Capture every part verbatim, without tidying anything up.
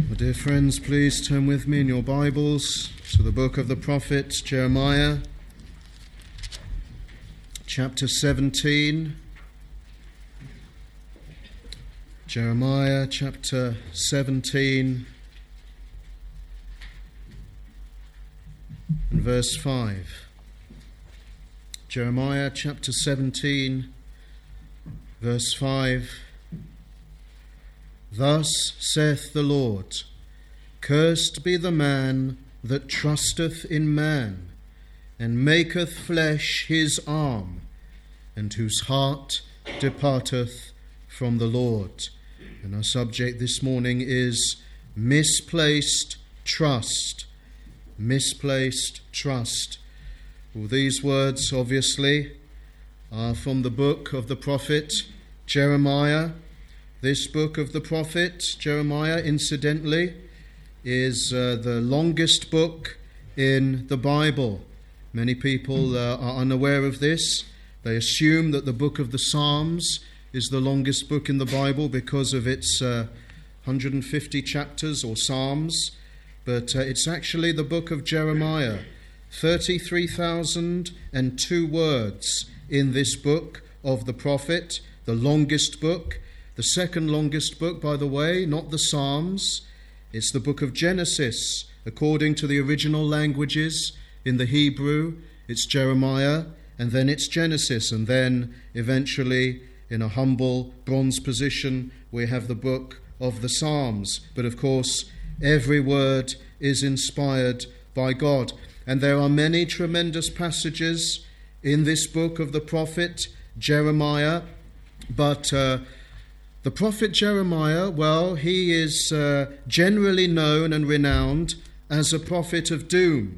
Well, dear friends, please turn with me in your Bibles to the book of the prophet Jeremiah, chapter seventeen. Jeremiah chapter seventeen and verse five. Jeremiah chapter seventeen, verse five. Thus saith the Lord, Cursed be the man that trusteth in man, and maketh flesh his arm, and whose heart departeth from the Lord. And our subject this morning is misplaced trust. Misplaced trust. Well, these words, obviously, are from the book of the prophet Jeremiah. This book of the prophet Jeremiah, incidentally, is uh, the longest book in the Bible. Many people uh, are unaware of this. They assume that the book of the Psalms is the longest book in the Bible because of its uh, one hundred fifty chapters or Psalms. But uh, it's actually the book of Jeremiah. thirty-three thousand two words in this book of the prophet, the longest book. The second longest book, by the way, not the Psalms. It's the book of Genesis. According to the original languages in the Hebrew, it's Jeremiah, and then it's Genesis, and then eventually, in a humble bronze position, we have the book of the Psalms. But of course, every word is inspired by God. And there are many tremendous passages in this book of the prophet Jeremiah, but uh, the prophet Jeremiah, well, he is uh, generally known and renowned as a prophet of doom.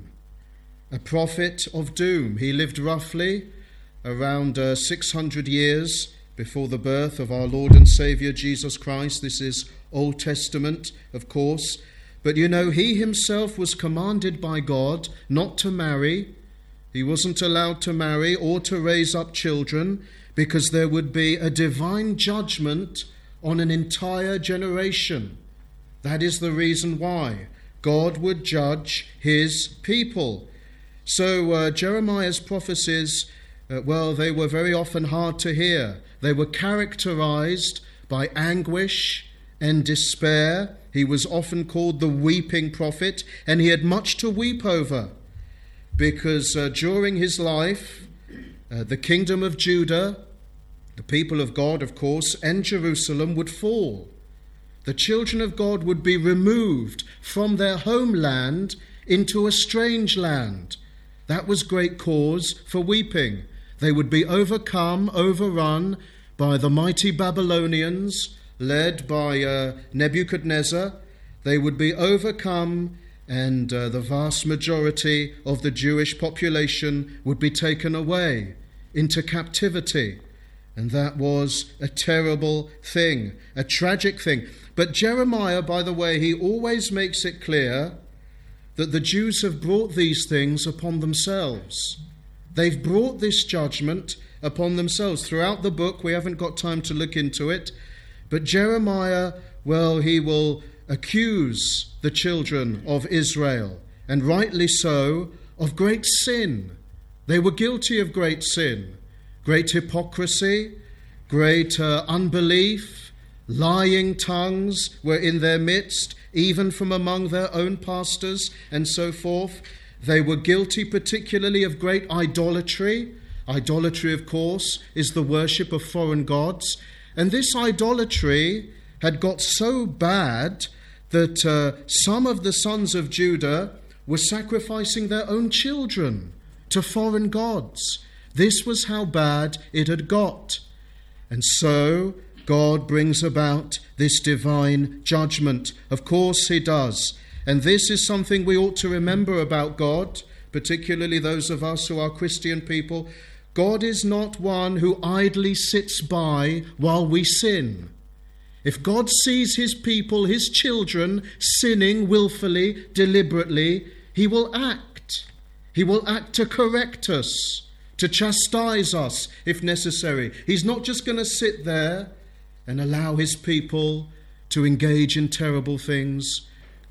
A prophet of doom. He lived roughly around uh, six hundred years before the birth of our Lord and Saviour Jesus Christ. This is Old Testament, of course. But you know, he himself was commanded by God not to marry. He wasn't allowed to marry or to raise up children because there would be a divine judgment on an entire generation. That is the reason why God would judge his people. So uh, Jeremiah's prophecies, uh, well, they were very often hard to hear. They were characterized by anguish and despair. He was often called the weeping prophet, and he had much to weep over because uh, during his life, uh, the kingdom of Judah, the people of God, of course, and Jerusalem would fall. The children of God would be removed from their homeland into a strange land. That was great cause for weeping. They would be overcome, overrun by the mighty Babylonians, led by uh, Nebuchadnezzar. They would be overcome, and uh, the vast majority of the Jewish population would be taken away into captivity. And that was a terrible thing, a tragic thing. But Jeremiah, by the way, he always makes it clear that the Jews have brought these things upon themselves. They've brought this judgment upon themselves. Throughout the book, we haven't got time to look into it, but Jeremiah, well, he will accuse the children of Israel, and rightly so, of great sin. They were guilty of great sin. Great hypocrisy, great uh, unbelief, lying tongues were in their midst, even from among their own pastors and so forth. They were guilty particularly of great idolatry. Idolatry, of course, is the worship of foreign gods. And this idolatry had got so bad that uh, some of the sons of Judah were sacrificing their own children to foreign gods. This was how bad it had got. And so God brings about this divine judgment. Of course he does. And this is something we ought to remember about God, particularly those of us who are Christian people. God is not one who idly sits by while we sin. If God sees his people, his children, sinning willfully, deliberately, he will act. He will act to correct us, to chastise us if necessary. He's not just going to sit there and allow his people to engage in terrible things.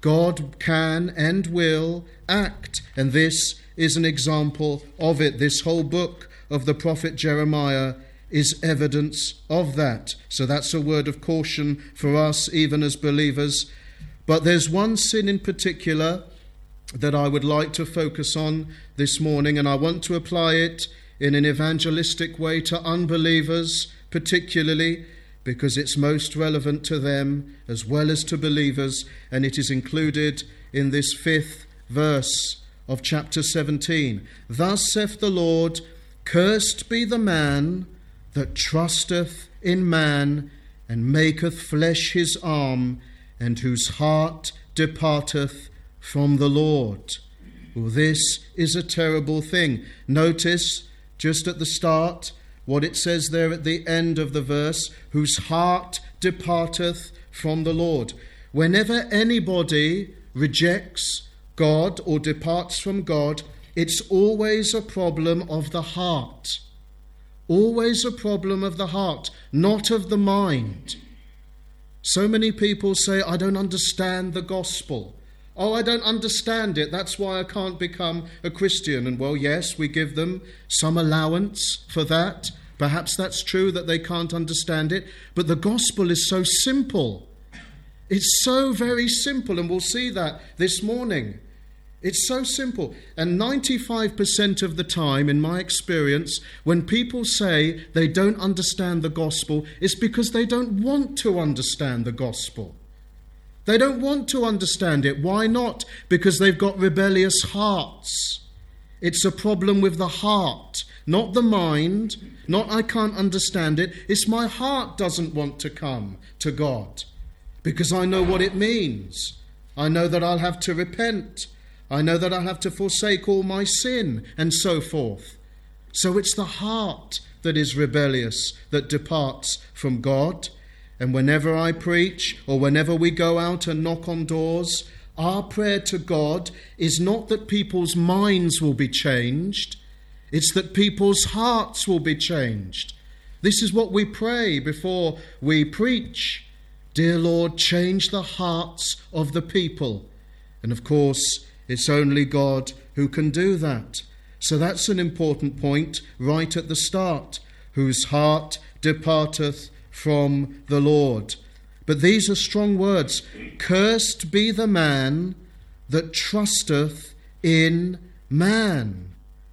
God can and will act. And this is an example of it. This whole book of the prophet Jeremiah is evidence of that. So that's a word of caution for us, even as believers. But there's one sin in particular that I would like to focus on this morning, and I want to apply it in an evangelistic way to unbelievers particularly, because it's most relevant to them as well as to believers, and it is included in this fifth verse of chapter seventeen. Thus saith the Lord, cursed be the man that trusteth in man, and maketh flesh his arm, and whose heart departeth from the Lord. Well, this is a terrible thing. Notice just at the start what it says there at the end of the verse, whose heart departeth from the Lord. Whenever anybody rejects God or departs from God, it's always a problem of the heart. Always a problem of the heart, not of the mind. So many people say, I don't understand the gospel. Oh, I don't understand it. That's why I can't become a Christian. And well, yes, we give them some allowance for that. Perhaps that's true that they can't understand it. But the gospel is so simple. It's so very simple. And we'll see that this morning. It's so simple. And ninety-five percent of the time, in my experience, when people say they don't understand the gospel, it's because they don't want to understand the gospel. They don't want to understand it. Why not? Because they've got rebellious hearts. It's a problem with the heart, not the mind, not I can't understand it. It's my heart doesn't want to come to God because I know what it means. I know that I'll have to repent. I know that I'll have to forsake all my sin and so forth. So it's the heart that is rebellious, that departs from God. And whenever I preach or whenever we go out and knock on doors, our prayer to God is not that people's minds will be changed. It's that people's hearts will be changed. This is what we pray before we preach. Dear Lord, change the hearts of the people. And of course, it's only God who can do that. So that's an important point right at the start. Whose heart departeth from the Lord. But these are strong words. Cursed be the man that trusteth in man.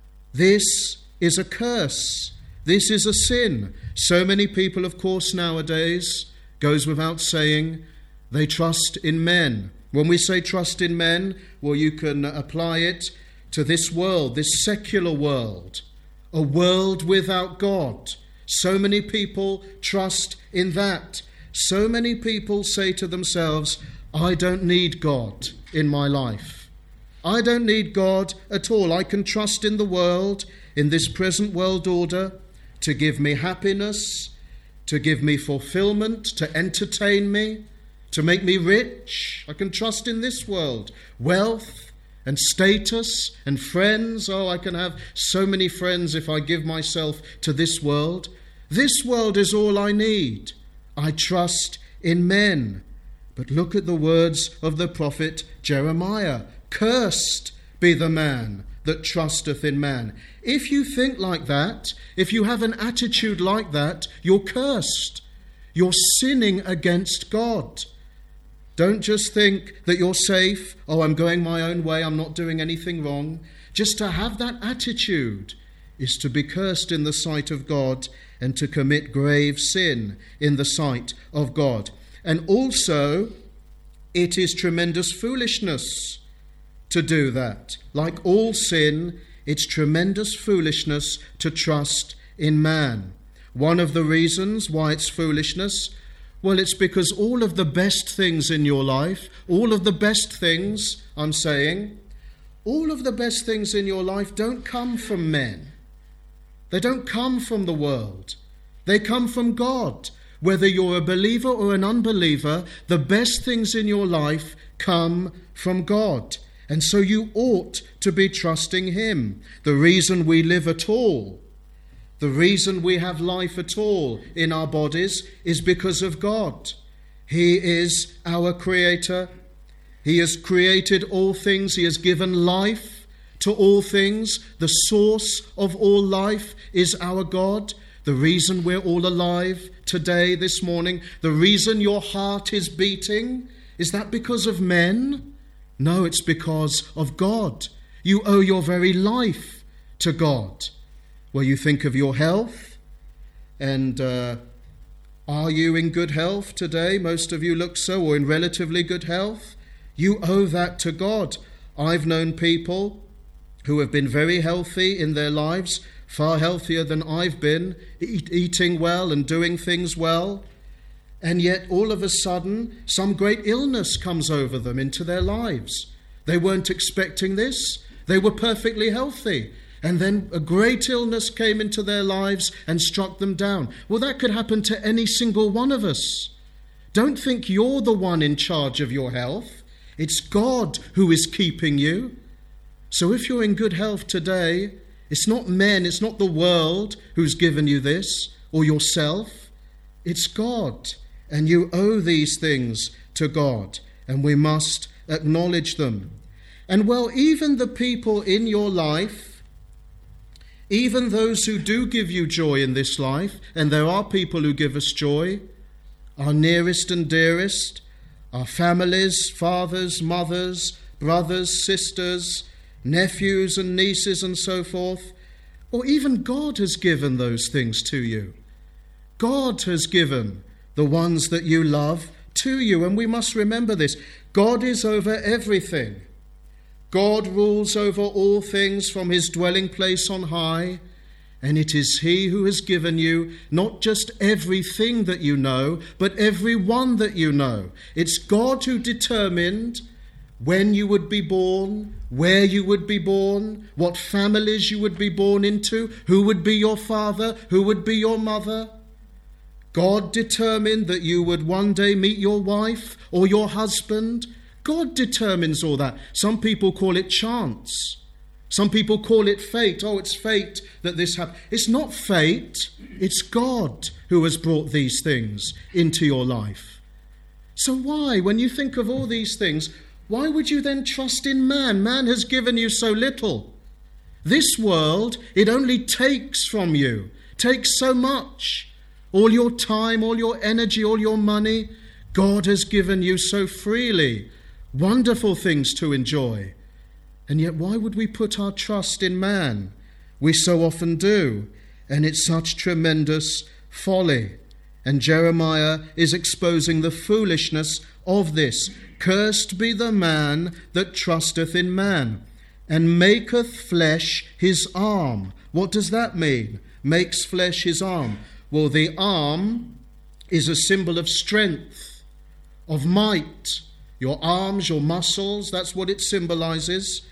This is a curse. This is a sin. So many people, of course, nowadays, goes without saying, they trust in men. When we say trust in men, well, you can apply it to this world, this secular world, a world without God. So many people trust in that. So many people say to themselves, I don't need God in my life. I don't need God at all. I can trust in the world, in this present world order, to give me happiness, to give me fulfillment, to entertain me, to make me rich. I can trust in this world. Wealth and status and friends. Oh, I can have so many friends if I give myself to this world. This world is all I need. I trust in men. But look at the words of the prophet Jeremiah. Cursed be the man that trusteth in man. If you think like that, if you have an attitude like that, you're cursed. You're sinning against God. Don't just think that you're safe. Oh, I'm going my own way. I'm not doing anything wrong. Just to have that attitude is to be cursed in the sight of God and to commit grave sin in the sight of God. And also, it is tremendous foolishness to do that. Like all sin, it's tremendous foolishness to trust in man. One of the reasons why it's foolishness, well, it's because all of the best things in your life, all of the best things, I'm saying, all of the best things in your life don't come from men. They don't come from the world. They come from God. Whether you're a believer or an unbeliever, the best things in your life come from God. And so you ought to be trusting Him. The reason we live at all, the reason we have life at all in our bodies is because of God. He is our Creator. He has created all things. He has given life to all things. The source of all life is our God. The reason we're all alive today, this morning, the reason your heart is beating, is that because of men? No, it's because of God. You owe your very life to God. Well, you think of your health, and uh, are you in good health today? Most of you look so, or in relatively good health. You owe that to God. I've known people who have been very healthy in their lives, far healthier than I've been, eat, eating well and doing things well. And yet all of a sudden, some great illness comes over them into their lives. They weren't expecting this. They were perfectly healthy. And then a great illness came into their lives and struck them down. Well, that could happen to any single one of us. Don't think you're the one in charge of your health. It's God who is keeping you. So if you're in good health today, it's not men, it's not the world who's given you this, or yourself. It's God. And you owe these things to God, and we must acknowledge them. And well, even the people in your life, even those who do give you joy in this life, and there are people who give us joy, our nearest and dearest, our families, fathers, mothers, brothers, sisters, nephews and nieces and so forth, or even God has given those things to you. God has given the ones that you love to you, and we must remember this. God is over everything. God rules over all things from his dwelling place on high, and it is he who has given you not just everything that you know, but every one that you know. It's God who determined when you would be born, where you would be born, what families you would be born into, who would be your father, who would be your mother. God determined that you would one day meet your wife or your husband. God determines all that. Some people call it chance. Some people call it fate. Oh, it's fate that this happened. It's not fate. It's God who has brought these things into your life. So why, when you think of all these things, why would you then trust in man? Man has given you so little. This world, it only takes from you, takes so much. All your time, all your energy, all your money, God has given you so freely. Wonderful things to enjoy. And yet why would we put our trust in man? We so often do. And it's such tremendous folly. And Jeremiah is exposing the foolishness of this. Cursed be the man that trusteth in man, and maketh flesh his arm. What does that mean? Makes flesh his arm. Well, the arm is a symbol of strength, of might. Your arms, your muscles, that's what it symbolizes.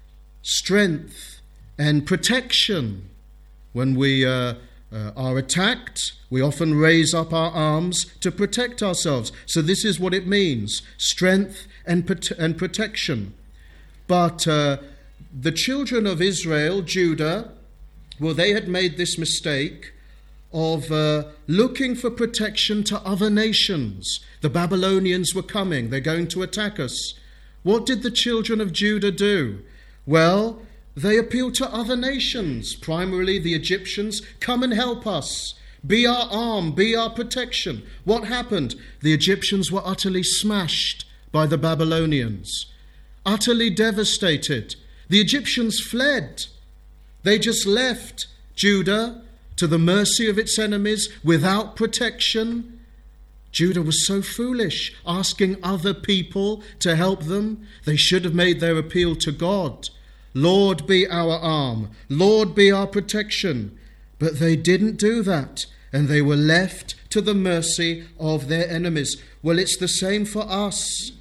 Strength and protection. When we uh, uh, are attacked, we often raise up our arms to protect ourselves. So this is what it means, strength and, prote- and protection. But uh, the children of Israel, Judah, well, they had made this mistake of uh, looking for protection to other nations. The Babylonians were coming. They're going to attack us. What did the children of Judah do? Well, they appealed to other nations, primarily the Egyptians. Come and help us. Be our arm, be our protection. What happened? The Egyptians were utterly smashed by the Babylonians, utterly devastated. The Egyptians fled. They just left Judah to the mercy of its enemies without protection. Judah was so foolish, asking other people to help them. They should have made their appeal to God. Lord, be our arm. Lord, be our protection. But they didn't do that, and they were left to the mercy of their enemies. Well, it's the same for us.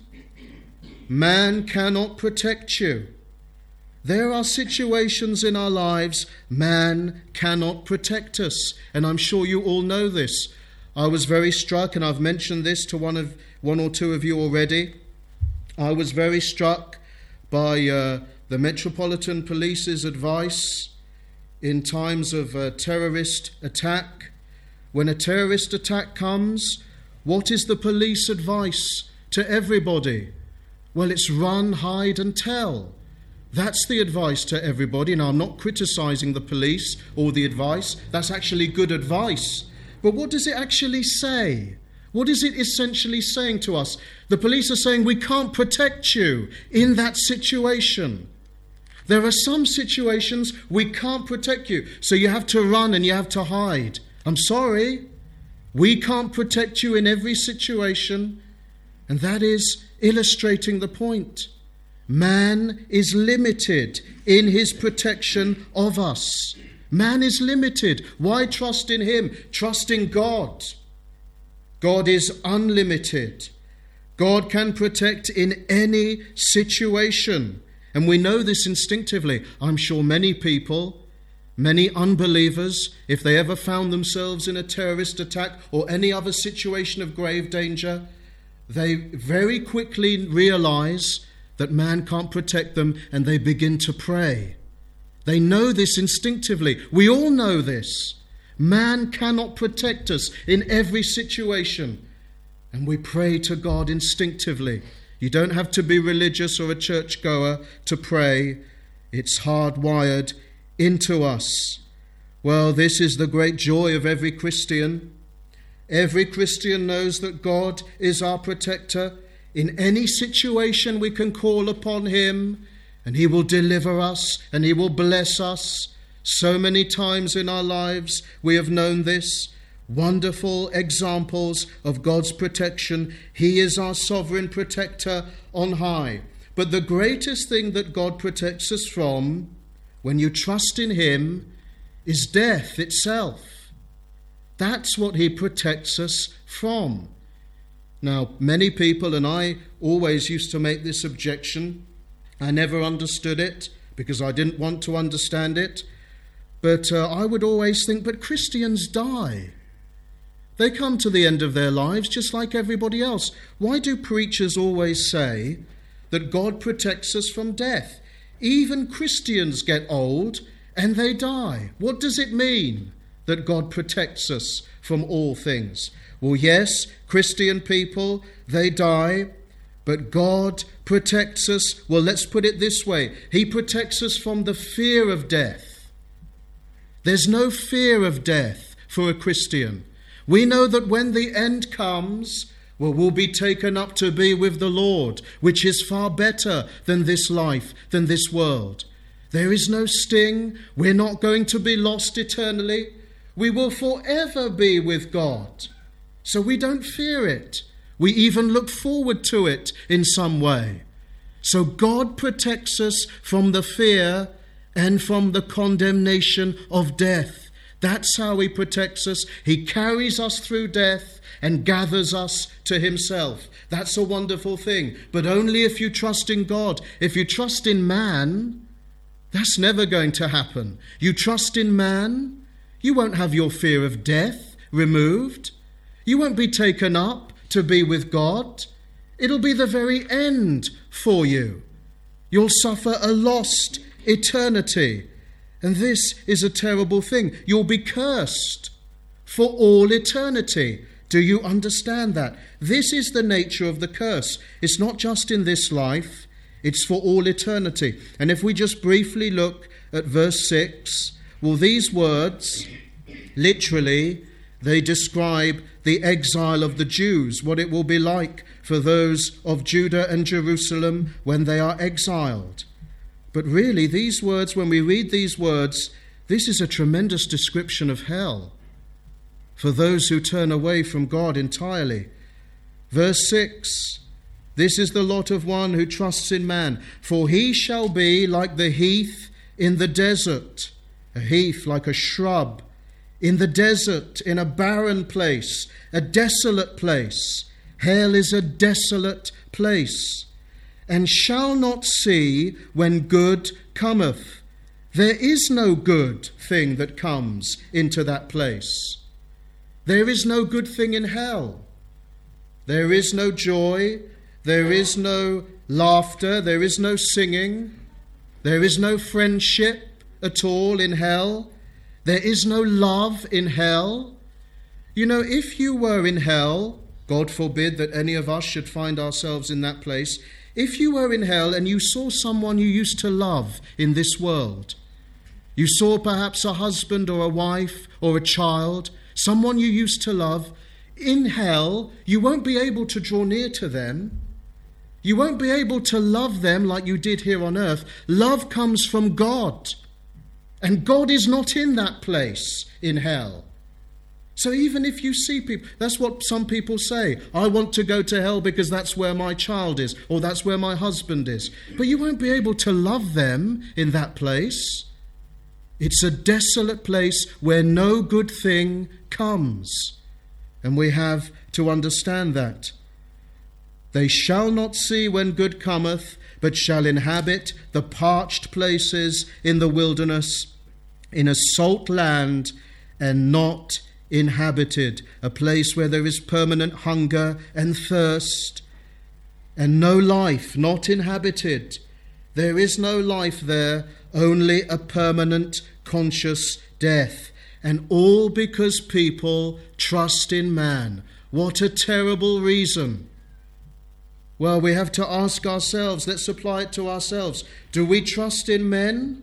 Man cannot protect you. There are situations in our lives man cannot protect us, and I'm sure you all know this. I was very struck, and I've mentioned this to one of one or two of you already. I was very struck by uh, the Metropolitan Police's advice in times of a terrorist attack. When a terrorist attack comes, what is the police advice to everybody? Well, it's run, hide and tell. That's the advice to everybody. Now, I'm not criticizing the police or the advice. That's actually good advice. But what does it actually say? What is it essentially saying to us? The police are saying we can't protect you in that situation. There are some situations we can't protect you, so you have to run and you have to hide. I'm sorry, we can't protect you in every situation. And that is illustrating the point. Man is limited in his protection of us. Man is limited. Why trust in him? Trust in God. God is unlimited. God can protect in any situation. And we know this instinctively. I'm sure many people, many unbelievers, if they ever found themselves in a terrorist attack or any other situation of grave danger, they very quickly realize that man can't protect them, and they begin to pray. They know this instinctively. We all know this. Man cannot protect us in every situation. And we pray to God instinctively. You don't have to be religious or a churchgoer to pray. It's hardwired into us. Well, this is the great joy of every Christian. Every Christian knows that God is our protector. In any situation we can call upon him, and he will deliver us and he will bless us. So many times in our lives we have known this. Wonderful examples of God's protection. He is our sovereign protector on high. But the greatest thing that God protects us from, when you trust in him, is death itself. That's what he protects us from. Now, many people, and I always used to make this objection, I never understood it because I didn't want to understand it, but uh, I would always think, but Christians die. They come to the end of their lives just like everybody else. Why do preachers always say that God protects us from death? Even Christians get old and they die. What does it mean that God protects us from all things? Well, yes, Christian people, they die, but God protects us. Well, let's put it this way. He protects us from the fear of death. There's no fear of death for a Christian. We know that when the end comes, well, we'll be taken up to be with the Lord, which is far better than this life, than this world. There is no sting. We're not going to be lost eternally. We will forever be with God. So we don't fear it. We even look forward to it in some way. So God protects us from the fear and from the condemnation of death. That's how he protects us. He carries us through death and gathers us to himself. That's a wonderful thing. But only if you trust in God. If you trust in man, that's never going to happen. You trust in man, you won't have your fear of death removed. You won't be taken up to be with God. It'll be the very end for you. You'll suffer a lost eternity. And this is a terrible thing. You'll be cursed for all eternity. Do you understand that? This is the nature of the curse. It's not just in this life. It's for all eternity. And if we just briefly look at verse six, well, these words, literally, they describe the exile of the Jews, what it will be like for those of Judah and Jerusalem when they are exiled. But really, these words, when we read these words, this is a tremendous description of hell for those who turn away from God entirely. Verse six, this is the lot of one who trusts in man, for he shall be like the heath in the desert, a heath like a shrub, in the desert, in a barren place, a desolate place. Hell is a desolate place. And shall not see when good cometh. There is no good thing that comes into that place. There is no good thing in hell. There is no joy. There is no laughter. There is no singing. There is no friendship at all in hell. There is no love in hell. You know, if you were in hell, God forbid that any of us should find ourselves in that place. if you were in hell and you saw someone you used to love in this world, you saw perhaps a husband or a wife or a child, someone you used to love, in hell, you won't be able to draw near to them. You won't be able to love them like you did here on earth. Love comes from God. And God is not in that place in hell. So even if you see people, that's what some people say. I want to go to hell because that's where my child is, or that's where my husband is. But you won't be able to love them in that place. It's a desolate place where no good thing comes. And we have to understand that. They shall not see when good cometh, but shall inhabit the parched places in the wilderness, in a salt land and not inhabited, a place where there is permanent hunger and thirst and no life, not inhabited. There is no life there, only a permanent conscious death. And all because people trust in man. What a terrible reason. Well, we have to ask ourselves, let's apply it to ourselves. Do we trust in men?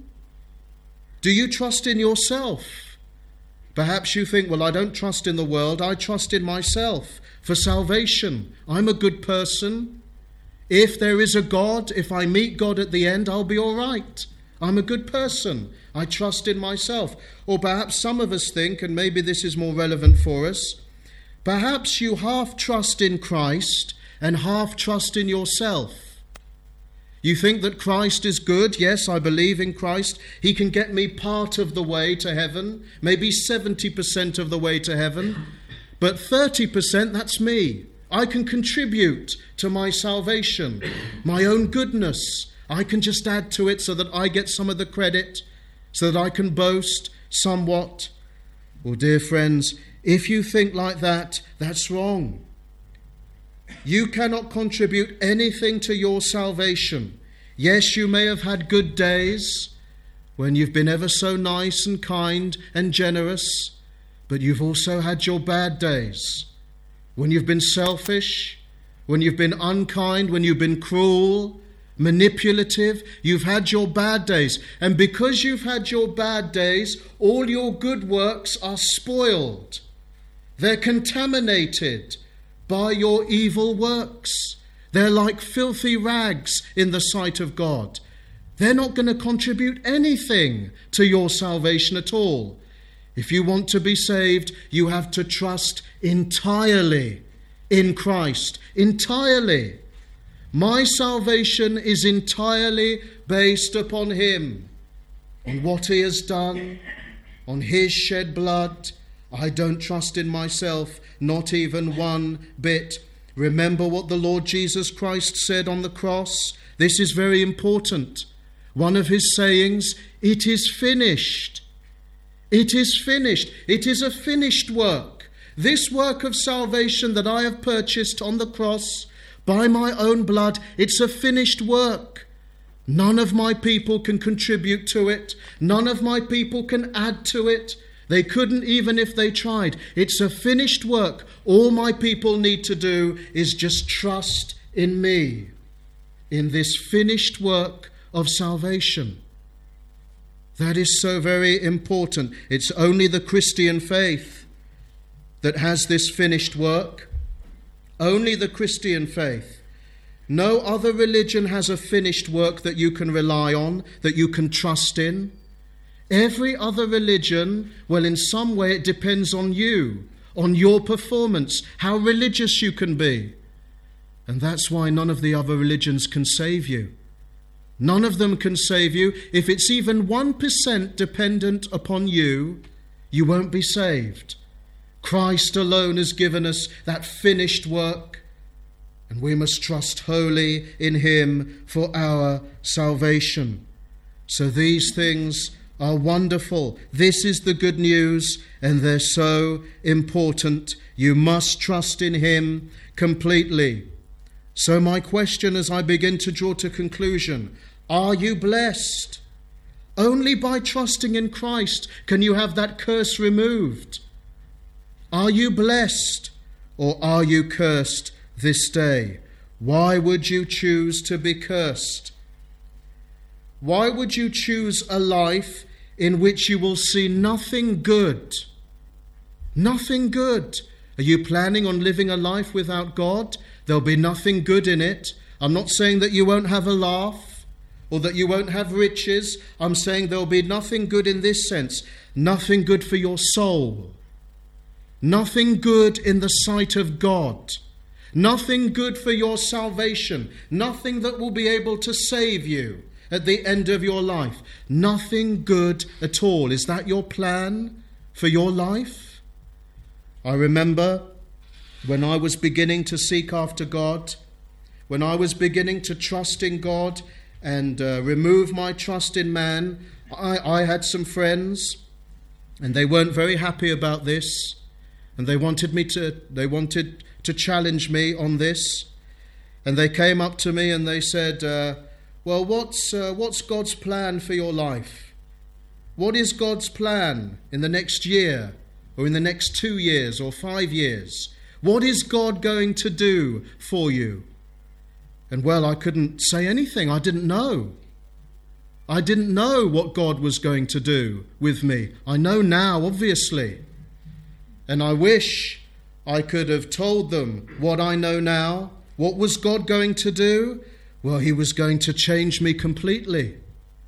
Do you trust in yourself? Perhaps you think, well, I don't trust in the world, I trust in myself for salvation. I'm a good person. If there is a God, if I meet God at the end, I'll be all right. I'm a good person. I trust in myself. Or perhaps some of us think, and maybe this is more relevant for us, perhaps you half trust in Christ and half trust in yourself. You think that Christ is good. Yes, I believe in Christ. He can get me part of the way to heaven, maybe seventy percent of the way to heaven, but thirty percent, that's me. I can contribute to my salvation, my own goodness. I can just add to it so that I get some of the credit, so that I can boast somewhat. Well, dear friends, if you think like that, that's wrong. You cannot contribute anything to your salvation. Yes, you may have had good days when you've been ever so nice and kind and generous, but you've also had your bad days when you've been selfish, when you've been unkind, when you've been cruel, manipulative. You've had your bad days. And because you've had your bad days, all your good works are spoiled. They're contaminated by your evil works. They're like filthy rags in the sight of God. They're not going to contribute anything to your salvation at all. If you want to be saved, you have to trust entirely in Christ. Entirely. My salvation is entirely based upon Him, on what He has done, on His shed blood. I don't trust in myself, not even one bit. Remember what the Lord Jesus Christ said on the cross? This is very important. One of His sayings, it is finished. It is finished. It is a finished work. This work of salvation that I have purchased on the cross by my own blood, it's a finished work. None of my people can contribute to it. None of my people can add to it. They couldn't even if they tried. It's a finished work. All my people need to do is just trust in me, in this finished work of salvation. That is so very important. It's only the Christian faith that has this finished work. Only the Christian faith. No other religion has a finished work that you can rely on, that you can trust in. Every other religion, well, in some way it depends on you, on your performance, how religious you can be. And that's why none of the other religions can save you. None of them can save you. If it's even one percent dependent upon you, you won't be saved. Christ alone has given us that finished work, and we must trust wholly in Him for our salvation. So these things are wonderful. This is the good news, and they're so important. You must trust in Him completely. So my question as I begin to draw to conclusion, are you blessed? Only by trusting in Christ can you have that curse removed. Are you blessed, or are you cursed this day? Why would you choose to be cursed? Why would you choose a life in which you will see nothing good? Nothing good. Are you planning on living a life without God? There'll be nothing good in it. I'm not saying that you won't have a laugh or that you won't have riches. I'm saying there'll be nothing good in this sense. Nothing good for your soul. Nothing good in the sight of God. Nothing good for your salvation. Nothing that will be able to save you at the end of your life. Nothing good at all. Is that your plan for your life? I remember when I was beginning to seek after God, when I was beginning to trust in God and uh, remove my trust in man, I, I had some friends and they weren't very happy about this, and they wanted me to, they wanted to challenge me on this. And they came up to me and they said, uh, well, what's, uh, what's God's plan for your life? What is God's plan in the next year or in the next two years or five years? What is God going to do for you? And well, I couldn't say anything. I didn't know. I didn't know what God was going to do with me. I know now, obviously. And I wish I could have told them what I know now. What was God going to do? Well, he was going to change me completely.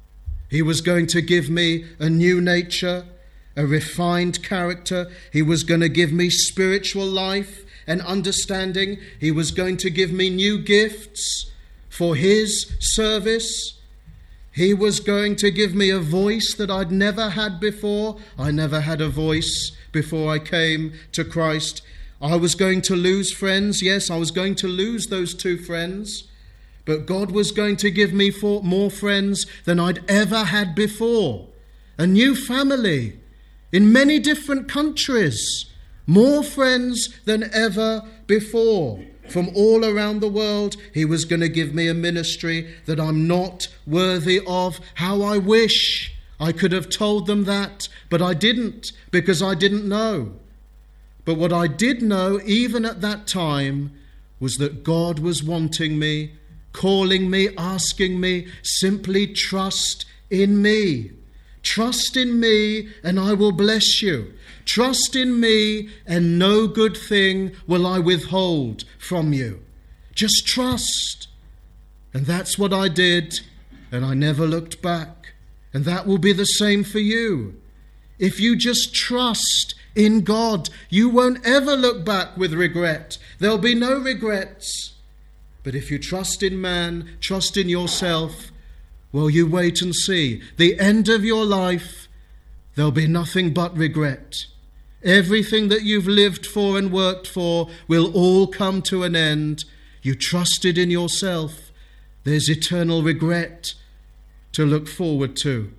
He was going to give me a new nature, a refined character. He was going to give me spiritual life and understanding. He was going to give me new gifts for his service. He was going to give me a voice that I'd never had before. I never had a voice before I came to Christ. I was going to lose friends. Yes, I was going to lose those two friends. But God was going to give me four, more friends than I'd ever had before. A new family in many different countries. More friends than ever before. From all around the world, he was going to give me a ministry that I'm not worthy of. How I wish I could have told them that, but I didn't, because I didn't know. But what I did know, even at that time, was that God was wanting me, calling me, asking me, simply trust in me. Trust in me and I will bless you. Trust in me and no good thing will I withhold from you. Just trust. And that's what I did, and I never looked back. And that will be the same for you. If you just trust in God, you won't ever look back with regret. There'll be no regrets. But if you trust in man, trust in yourself, well, you wait and see. The end of your life, there'll be nothing but regret. Everything that you've lived for and worked for will all come to an end. You trusted in yourself. There's eternal regret to look forward to.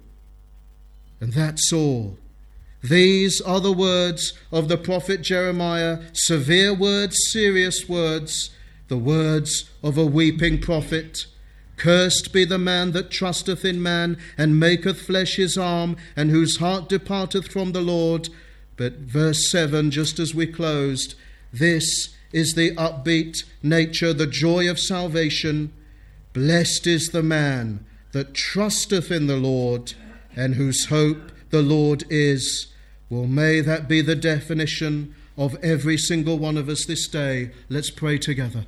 And that's all. These are the words of the prophet Jeremiah, severe words, serious words, the words of a weeping prophet. Cursed be the man that trusteth in man, and maketh flesh his arm, and whose heart departeth from the Lord. But verse seven, just as we closed, this is the upbeat nature, the joy of salvation. Blessed is the man that trusteth in the Lord, and whose hope the Lord is. Well, may that be the definition of every single one of us this day. Let's pray together.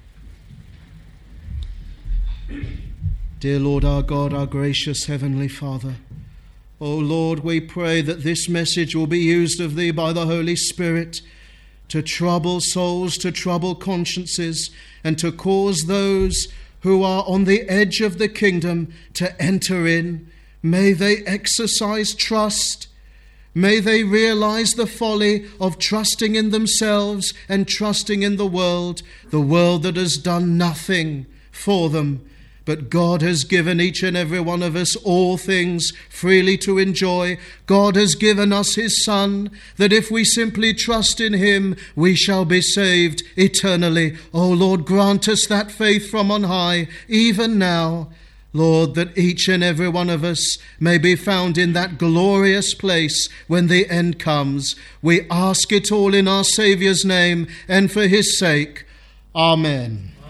Dear Lord, our God, our gracious Heavenly Father, O Lord, we pray that this message will be used of Thee by the Holy Spirit to trouble souls, to trouble consciences, and to cause those who are on the edge of the kingdom to enter in. May they exercise trust. May they realize the folly of trusting in themselves and trusting in the world, the world that has done nothing for them. But God has given each and every one of us all things freely to enjoy. God has given us His Son, that if we simply trust in Him, we shall be saved eternally. Oh Lord, grant us that faith from on high, even now. Lord, that each and every one of us may be found in that glorious place when the end comes. We ask it all in our Saviour's name and for His sake. Amen.